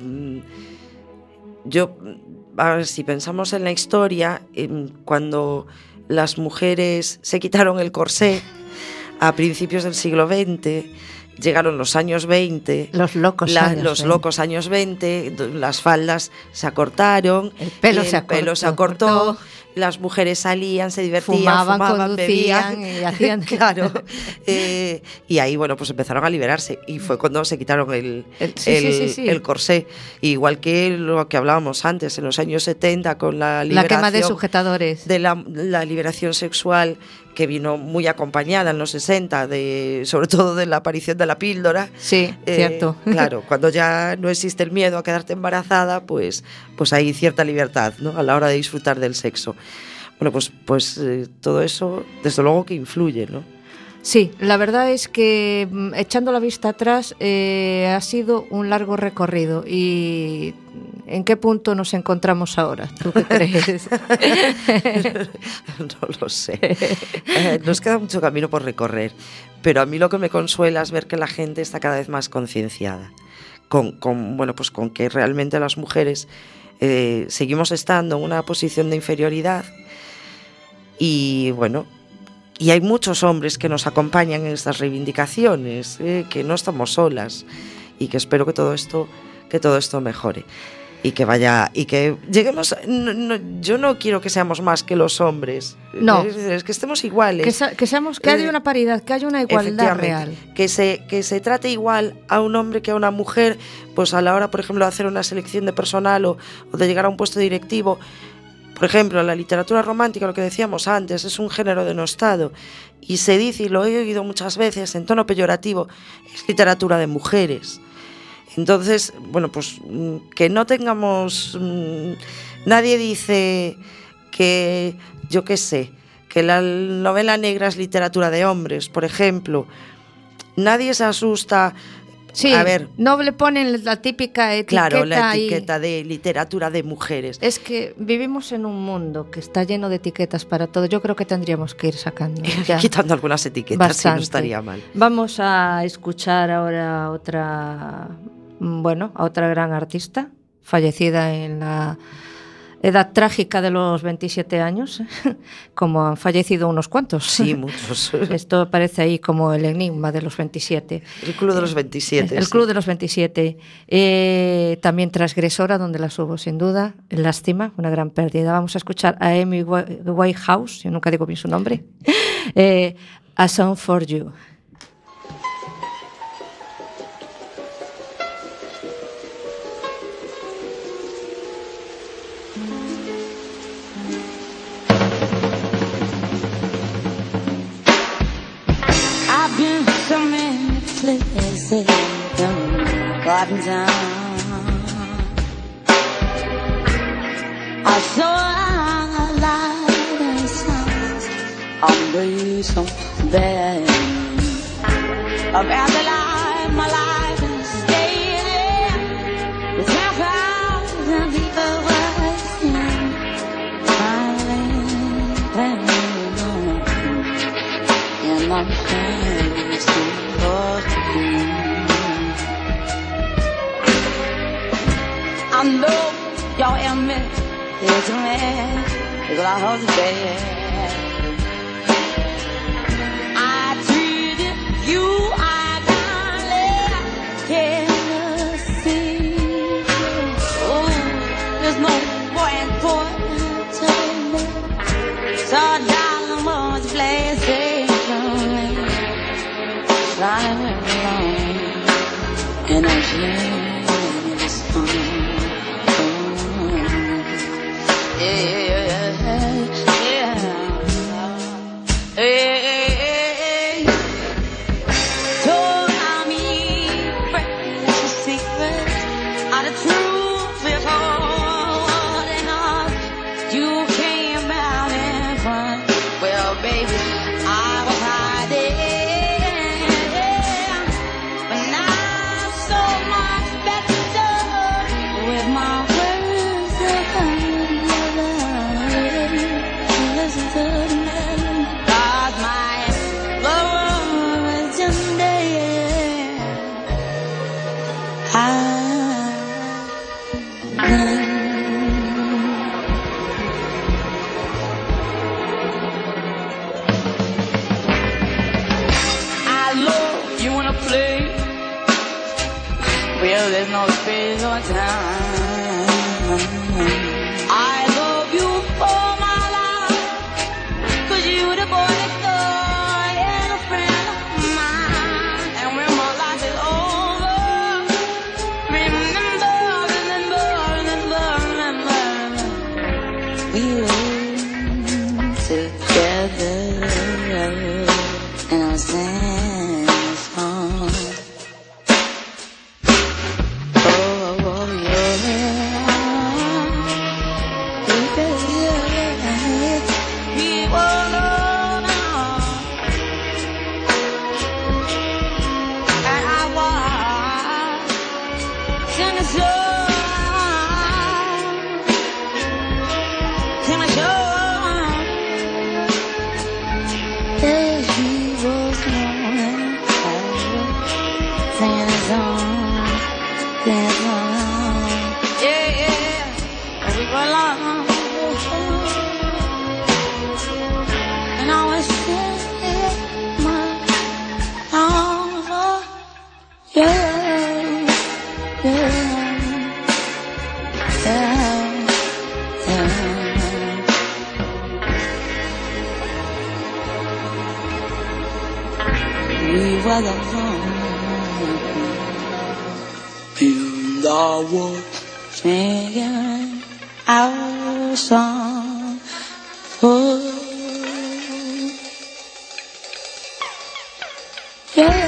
yo, a ver, si pensamos en la historia, eh, cuando las mujeres se quitaron el corsé, a principios del siglo veinte, llegaron los años veinte, los locos la, años los veinte. locos años veinte, las faldas se acortaron, el pelo, el se, acortó, pelo se acortó, cortó, las mujeres salían, se divertían, fumaban, fumaban bebían bebían, y hacían... claro, eh, y ahí bueno pues empezaron a liberarse y fue cuando se quitaron el, el, sí, el, sí, sí, sí. el corsé, igual que lo que hablábamos antes en los años setenta con la liberación, la quema de sujetadores, de la, la liberación sexual, que vino muy acompañada en los sesenta, de, sobre todo de la aparición de la píldora. Sí, eh, cierto. Claro, cuando ya no existe el miedo a quedarte embarazada, pues, pues hay cierta libertad, ¿no? A la hora de disfrutar del sexo. Bueno, pues, pues eh, todo eso, desde luego que influye, ¿no? Sí, la verdad es que echando la vista atrás eh, ha sido un largo recorrido. ¿Y en qué punto nos encontramos ahora? ¿Tú qué crees? No lo sé. Eh, nos queda mucho camino por recorrer, pero a mí lo que me consuela es ver que la gente está cada vez más concienciada con, con, bueno, pues con que realmente las mujeres eh, seguimos estando en una posición de inferioridad y bueno, y hay muchos hombres que nos acompañan en estas reivindicaciones, eh, que no estamos solas y que espero que todo esto, que todo esto mejore y que vaya y que lleguemos. No, no, yo no quiero que seamos más que los hombres. No, es, es que estemos iguales. Que, sa- que seamos que haya una paridad, que haya una igualdad real. Que se que se trate igual a un hombre que a una mujer, pues a la hora, por ejemplo, de hacer una selección de personal o, o de llegar a un puesto directivo. Por ejemplo, la literatura romántica, lo que decíamos antes, es un género denostado y se dice, y lo he oído muchas veces en tono peyorativo, es literatura de mujeres. Entonces, bueno, pues que no tengamos... Nadie dice que, yo qué sé, que la novela negra es literatura de hombres, por ejemplo. Nadie se asusta... Sí, a ver, no le ponen la típica etiqueta. Claro, la y... etiqueta de literatura de mujeres. Es que vivimos en un mundo que está lleno de etiquetas para todo. Yo creo que tendríamos que ir sacando. Ya. Quitando algunas etiquetas, Bastante. sí, no estaría mal. Vamos a escuchar ahora otra, bueno, a otra gran artista, fallecida en la edad trágica de los veintisiete años, como han fallecido unos cuantos. Sí, muchos. Esto parece ahí como el enigma de los veintisiete. El club de los veintisiete. El sí. club de los veintisiete. Eh, también transgresora, donde las hubo, sin duda. Lástima, una gran pérdida. Vamos a escuchar a Amy Winehouse, yo nunca digo bien su nombre. eh, A Song for You. I've been so many places, garden town. I saw a light and sounds on breeze so bad. About the life, my life is staying in. With ten thousand people watching, smiling, playing on. And I'm trying to hold you. I know your image is a man. is what I heard today. I treated you kindly, Tennessee. Oh, there's no more important to me. So darling, won't you please say something? Flying alone, and I'm singing this song. Yeah, yeah, yeah. Told me precious secrets are the truth before enough. You came out in front. Well, baby, I was hiding, but now I'm so much better with my words upon. Listen to me, 'cause my love is just dead. I I love you wanna play. Well, there's no space or time. I love you for my life, 'cause you the boy next door and a friend of mine. And when my life is over, remember, remember, remember, remember, we were together. And I'll sing a song. Oh, oh, yeah. And I was singing our song for yeah.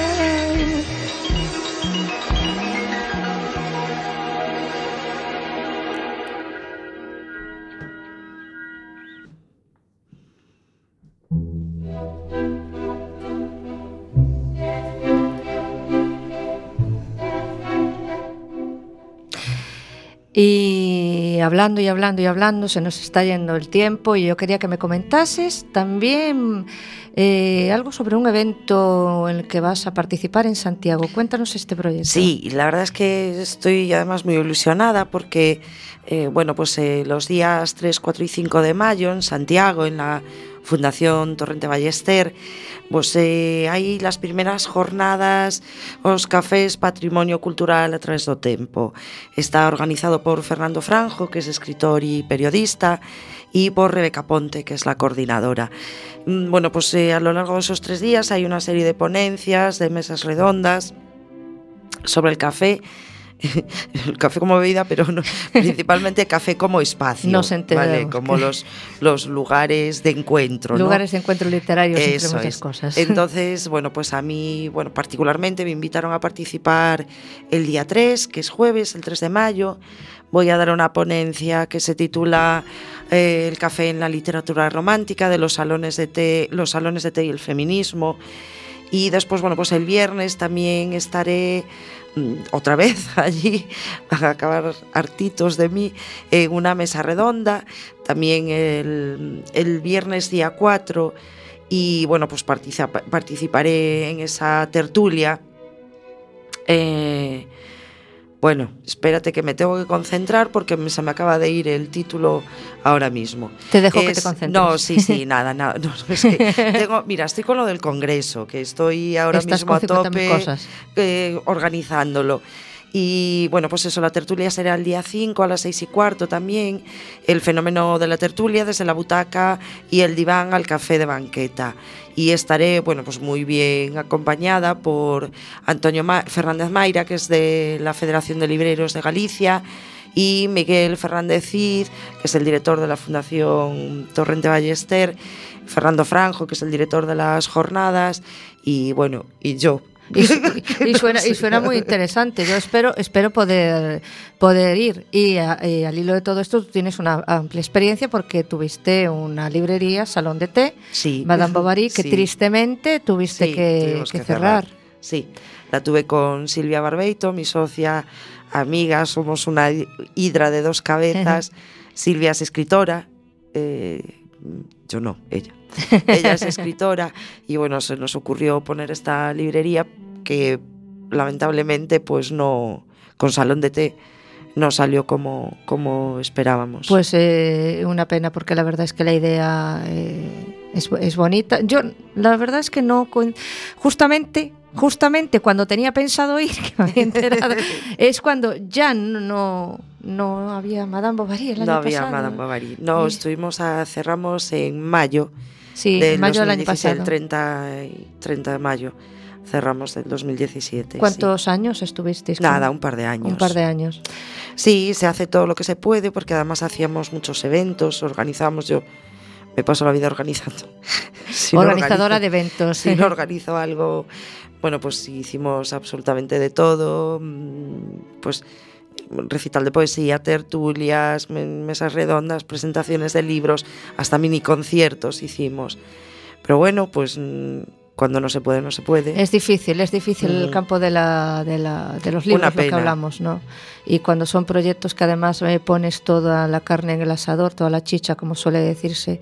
Y hablando y hablando y hablando, se nos está yendo el tiempo y yo quería que me comentases también eh, algo sobre un evento en el que vas a participar en Santiago. Cuéntanos este proyecto. Sí, la verdad es que estoy además muy ilusionada porque eh, bueno, pues eh, los días tres, cuatro y cinco de mayo en Santiago, en la Fundación Torrente Ballester, pues eh, hai las primeras jornadas os cafés Patrimonio Cultural a través do tempo. Está organizado por Fernando Franjo, que es escritor y periodista, y por Rebeca Ponte, que es la coordinadora. Bueno, pues eh, a lo largo de esos tres días hay una serie de ponencias, de mesas redondas sobre el café, el café como bebida, pero no, principalmente café como espacio, Nos ¿vale? Como que... los, los lugares de encuentro, lugares ¿no? de encuentro literarios, Eso entre muchas es. cosas. Entonces, bueno, pues a mí, bueno, particularmente me invitaron a participar el día tres, que es jueves, el tres de mayo. Voy a dar una ponencia que se titula eh, El café en la literatura romántica, de los salones de té, los salones de té y el feminismo. Y después, bueno, pues el viernes también estaré otra vez allí, van a acabar hartitos de mí, en una mesa redonda, también el, el viernes día cuatro, y bueno, pues participa, participaré en esa tertulia, eh, Bueno, espérate que me tengo que concentrar porque me, se me acaba de ir el título ahora mismo. Te dejo es, que te concentres. No, sí, sí, nada, nada. No, es que tengo, mira, estoy con lo del Congreso, que estoy ahora Estás mismo a con cincuenta mil tope cosas. eh, organizándolo. Y bueno, pues eso, la tertulia será el día cinco a las seis y cuarto también. El fenómeno de la tertulia desde la butaca y el diván al café de banqueta. Y estaré, bueno, pues muy bien acompañada por Antonio Ma- Fernández Mayra, que es de la Federación de Libreros de Galicia, y Miguel Fernández Cid, que es el director de la Fundación Torrente Ballester, Fernando Franjo, que es el director de las jornadas, y bueno, y yo. Y, y, y, suena, y suena muy interesante. Yo espero espero poder poder ir. Y, a, y al hilo de todo esto, tú tienes una amplia experiencia porque tuviste una librería, Salón de Té, sí. Madame Bovary, que sí. tristemente tuviste sí, que, que, que cerrar. cerrar. Sí, la tuve con Silvia Barbeito, mi socia, amiga, somos una hidra de dos cabezas. Silvia es escritora, eh, yo no, ella. Ella es escritora y bueno, se nos ocurrió poner esta librería que lamentablemente pues no, con Salón de Té no salió como, como esperábamos. Pues eh, una pena porque la verdad es que la idea eh, es, es bonita. Yo la verdad es que no, justamente... Justamente cuando tenía pensado ir, que me había enterado, es cuando ya no, no había Madame Bovary el año No había pasado. Madame Bovary. No, y... estuvimos a, cerramos en mayo. Sí, del en mayo del año dos mil diecisiete, pasado. El treinta, treinta de mayo cerramos del dos mil diecisiete. ¿Cuántos sí. años estuvisteis? Nada, un par de años. Un par de años. Sí, se hace todo lo que se puede porque además hacíamos muchos eventos, organizamos, yo me paso la vida organizando. Si Organizadora no organizo, de eventos. Si no organizo algo, bueno, pues hicimos absolutamente de todo, pues recital de poesía, tertulias, mesas redondas, presentaciones de libros, hasta mini conciertos hicimos. Pero bueno, pues cuando no se puede, no se puede. Es difícil, es difícil mm. el campo de, la, de, la, de los libros, lo que hablamos, ¿no? Y cuando son proyectos que además eh, pones toda la carne en el asador, toda la chicha, como suele decirse,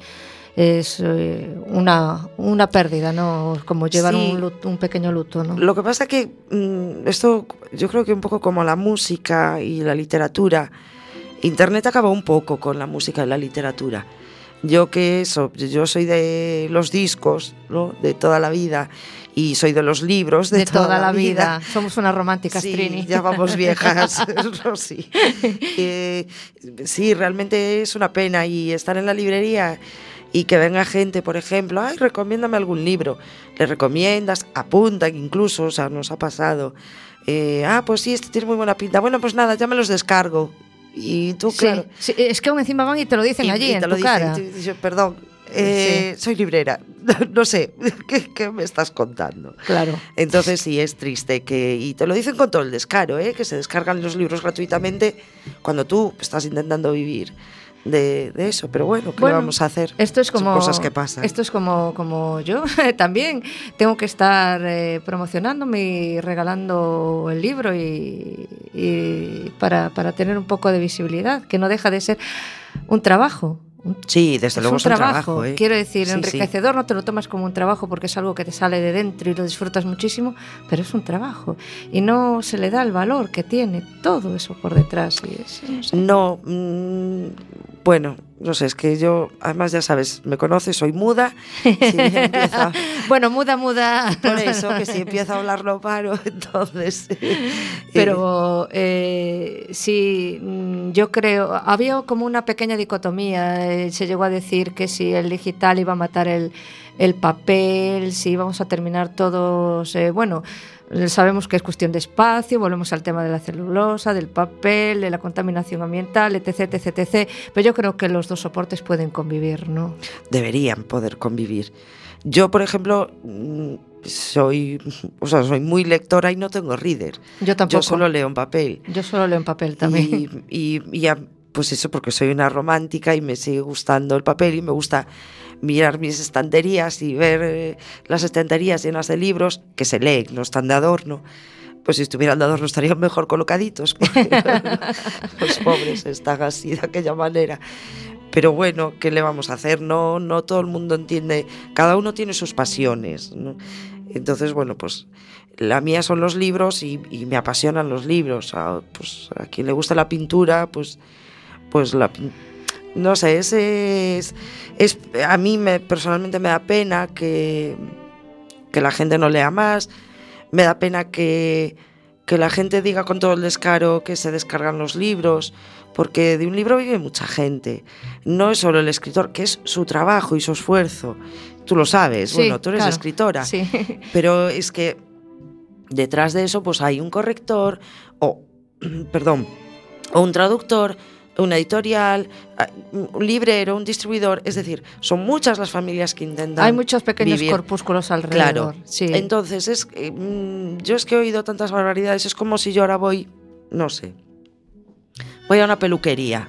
es eh, una, una pérdida, ¿no? Como llevar sí. un, luto, un pequeño luto, ¿no? Lo que pasa que mmm, esto, yo creo que un poco como la música y la literatura, Internet acabó un poco con la música y la literatura. Yo que eso, yo soy de los discos, ¿no? De toda la vida, y soy de los libros de, de toda, toda la vida. vida. Somos unas románticas, sí, Trini. Ya vamos viejas, no, sí. Eh, sí, realmente es una pena, y estar en la librería y que venga gente, por ejemplo, ay, recomiéndame algún libro, le recomiendas, apuntan incluso, o sea, nos ha pasado, eh, ah, pues sí, este tiene muy buena pinta, bueno, pues nada, ya me los descargo. Y tú, sí, claro. Sí, es que aún encima van y te lo dicen y, allí, y en te tu lo dicen, cara. Y te, perdón, eh, sí. soy librera, no sé, ¿qué, ¿qué me estás contando? Claro. Entonces sí, es triste, que y te lo dicen con todo el descaro, ¿eh? Que se descargan los libros gratuitamente cuando tú estás intentando vivir de, de eso, pero bueno, ¿qué bueno, vamos a hacer? Esto es como, Son cosas que pasan. Esto es como, como yo también tengo que estar eh, promocionándome y regalando el libro y, y para, para tener un poco de visibilidad, que no deja de ser un trabajo. Sí, desde es luego un es un trabajo, trabajo, ¿eh? Quiero decir, sí, enriquecedor, sí. No te lo tomas como un trabajo porque es algo que te sale de dentro y lo disfrutas muchísimo, pero es un trabajo y no se le da el valor que tiene todo eso por detrás. Y es, no, sé. no mmm, bueno, no sé, es que yo, además ya sabes, me conoces, soy muda. Si empieza, bueno, muda, muda. Por eso, que si empiezo a hablar no paro, entonces... Pero eh, sí, yo creo, había como una pequeña dicotomía, eh, se llegó a decir que si el digital iba a matar el, el papel, si íbamos a terminar todos, eh, bueno... Sabemos que es cuestión de espacio, volvemos al tema de la celulosa, del papel, de la contaminación ambiental, etc, etc, etc. Pero yo creo que los dos soportes pueden convivir, ¿no? Deberían poder convivir. Yo, por ejemplo, soy, o sea, soy muy lectora y no tengo reader. Yo tampoco. Yo solo leo en papel. Yo solo leo en papel también. Y, y, y ya, pues eso, porque soy una romántica y me sigue gustando el papel y me gusta mirar mis estanterías y ver eh, las estanterías llenas de libros que se leen, no están de adorno. Pues si estuvieran de adorno estarían mejor colocaditos, porque los pobres están así de aquella manera. Pero bueno, ¿qué le vamos a hacer? No, no todo el mundo entiende, cada uno tiene sus pasiones, ¿no? Entonces, bueno, pues la mía son los libros y, y me apasionan los libros. A, pues, a quien le gusta la pintura, pues, pues la, no sé, es, es, es a mí me, personalmente me da pena que, que la gente no lea más, me da pena que, que la gente diga con todo el descaro que se descargan los libros, porque de un libro vive mucha gente, no es solo el escritor, que es su trabajo y su esfuerzo. Tú lo sabes, Sí, bueno, tú eres claro, escritora, sí. pero es que detrás de eso pues hay un corrector, o, perdón, o un traductor, una editorial, un librero, un distribuidor, es decir, son muchas las familias que intentan Hay muchos pequeños vivir. corpúsculos alrededor. Claro, Sí. entonces es, eh, yo es que he oído tantas barbaridades, es como si yo ahora voy, no sé, voy a una peluquería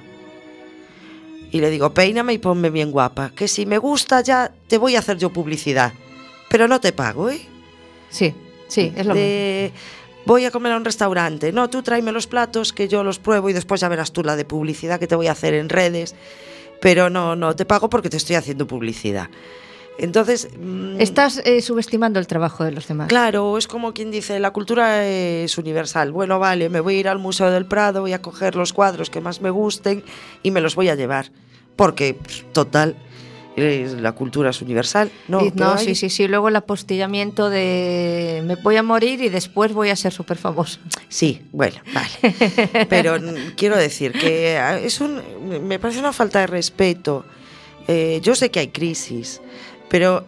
y le digo, peíname y ponme bien guapa, que si me gusta ya te voy a hacer yo publicidad, pero no te pago, ¿eh? Sí, sí, es lo de, voy a comer a un restaurante, no, tú tráeme los platos que yo los pruebo y después ya verás tú la de publicidad que te voy a hacer en redes, pero no, no te pago porque te estoy haciendo publicidad. Entonces, mmm, Estás eh, subestimando el trabajo de los demás. Claro, es como quien dice, la cultura es universal. Bueno, vale, me voy a ir al Museo del Prado, voy a coger los cuadros que más me gusten y me los voy a llevar. Porque, pues, total, eh, la cultura es universal. No, Y, no hay... sí, sí, sí. Luego el apostillamiento de me voy a morir y después voy a ser súper famoso. Sí, bueno, vale. Pero mm, quiero decir que es un, me parece una falta de respeto. Eh, yo sé que hay crisis, pero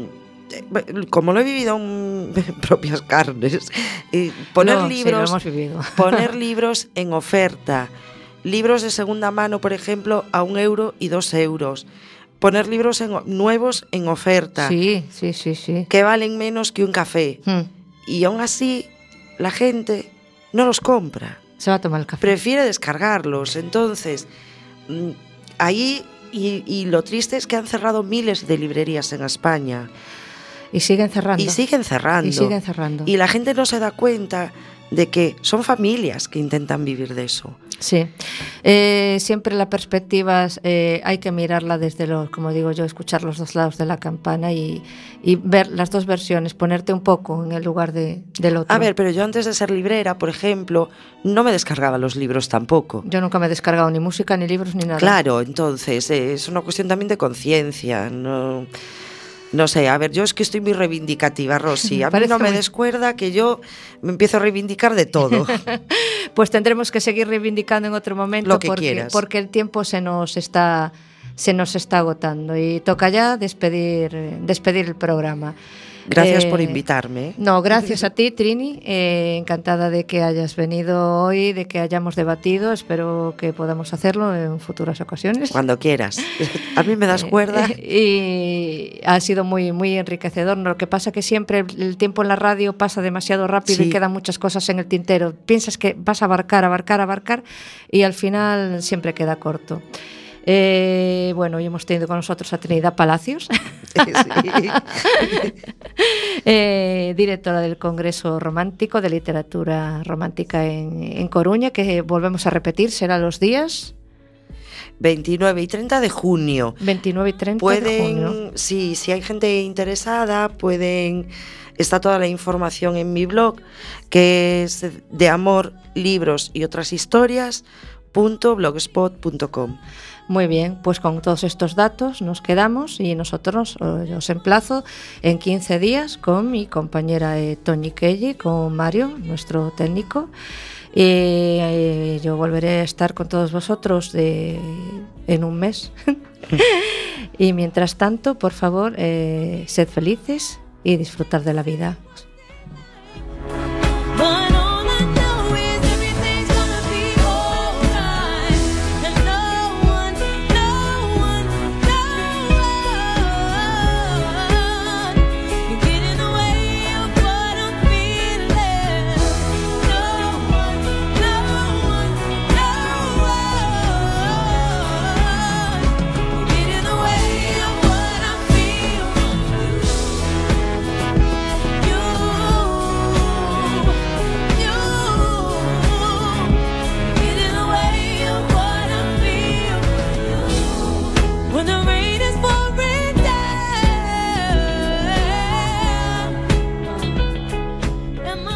mmm, como lo he vivido en propias carnes, eh, poner no, libros, sí, lo hemos vivido. poner libros en oferta, libros de segunda mano, por ejemplo, a un euro y dos euros, poner libros en, nuevos en oferta, Sí, sí, sí, sí. que valen menos que un café, Hmm. y aún así la gente no los compra, Se va a tomar el café. prefiere descargarlos. Entonces, mmm, ahí... Y, y lo triste es que han cerrado miles de librerías en España. Y siguen cerrando. Y siguen cerrando. Y siguen cerrando. Y la gente no se da cuenta de que son familias que intentan vivir de eso. Sí. Eh, siempre la perspectiva eh, hay que mirarla desde los, como digo yo, escuchar los dos lados de la campana y, y ver las dos versiones, ponerte un poco en el lugar de, del otro. A ver, pero yo antes de ser librera, por ejemplo, no me descargaba los libros tampoco. Yo nunca me he descargado ni música, ni libros, ni nada. Claro, entonces eh, es una cuestión también de conciencia, no... No sé, a ver, yo es que estoy muy reivindicativa, Rosy. A mí Parece no me muy... descuerda que yo me empiezo a reivindicar de todo. Pues tendremos que seguir reivindicando en otro momento Lo que porque, quieras. porque el tiempo se nos está se nos está agotando y toca ya despedir despedir el programa. Gracias Eh, por invitarme. No, gracias a ti, Trini. Eh, encantada de que hayas venido hoy, de que hayamos debatido. Espero que podamos hacerlo en futuras ocasiones. Cuando quieras. A mí me das cuerda. Y ha sido muy, muy enriquecedor. Lo que pasa que siempre el tiempo en la radio pasa demasiado rápido Sí. y quedan muchas cosas en el tintero. Piensas que vas a abarcar, abarcar, abarcar y al final siempre queda corto. Eh, bueno, hoy hemos tenido con nosotros a Trinidad Palacios, Sí. eh, directora del Congreso Romántico de Literatura Romántica en, en Coruña, que volvemos a repetir, será los días veintinueve y treinta de junio. veintinueve y treinta Pueden, de junio. sí, si hay gente interesada, pueden... Está toda la información en mi blog, que es de amor, libros y otras historias punto blogspot punto com. Muy bien, pues con todos estos datos nos quedamos y nosotros eh, os emplazo en quince días con mi compañera eh, Toñi Kelly, con Mario, nuestro técnico. Y eh, yo volveré a estar con todos vosotros de, en un mes. Y mientras tanto, por favor, eh, sed felices y disfrutar de la vida.